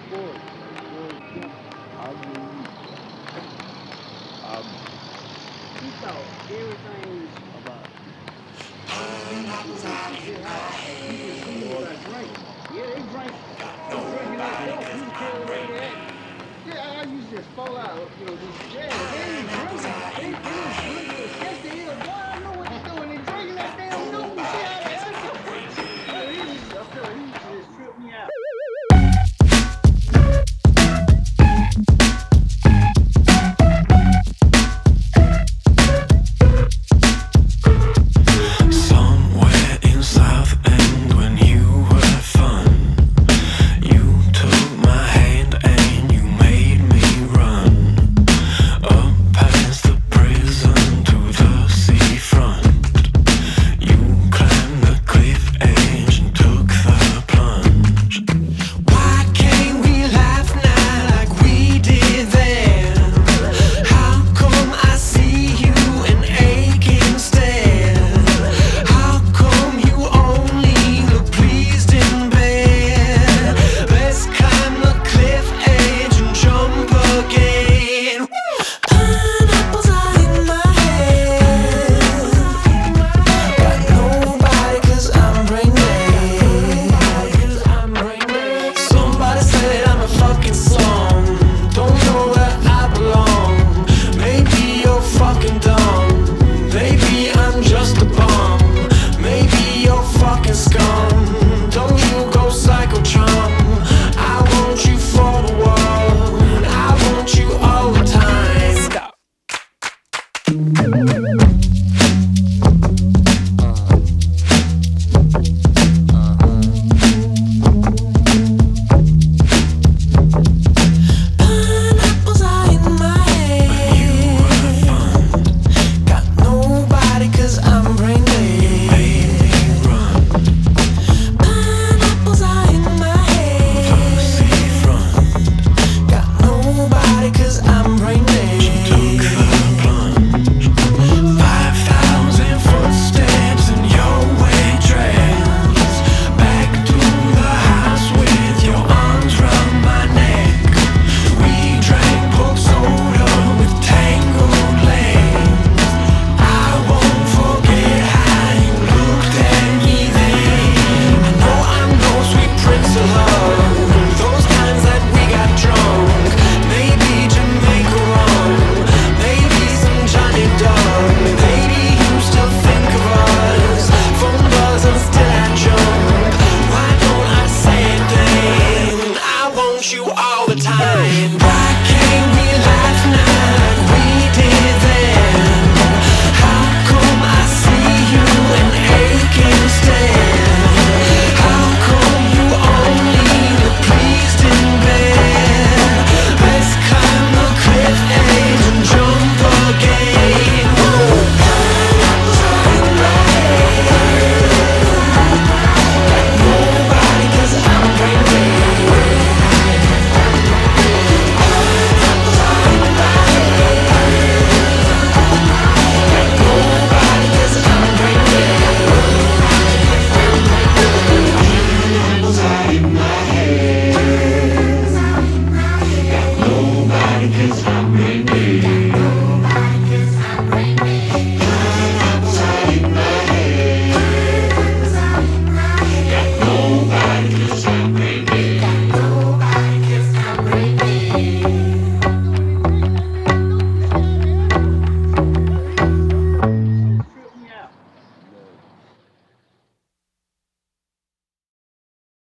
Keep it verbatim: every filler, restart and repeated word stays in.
course, of course, yeah. I mean, um, he thought everything about me doing some shit happened because he just seen what I drank. Yeah, they drank, was drinking that dope. You can tell the way they act. Yeah, I used to just fall out, you know, just, yeah, they ain't drinking. They, they don't drink to sketch the hell. Boy, I know what they're doing. They drinking that damn dope. You see how they act? Yeah, he used to, I feel like he used to just trip me out. You are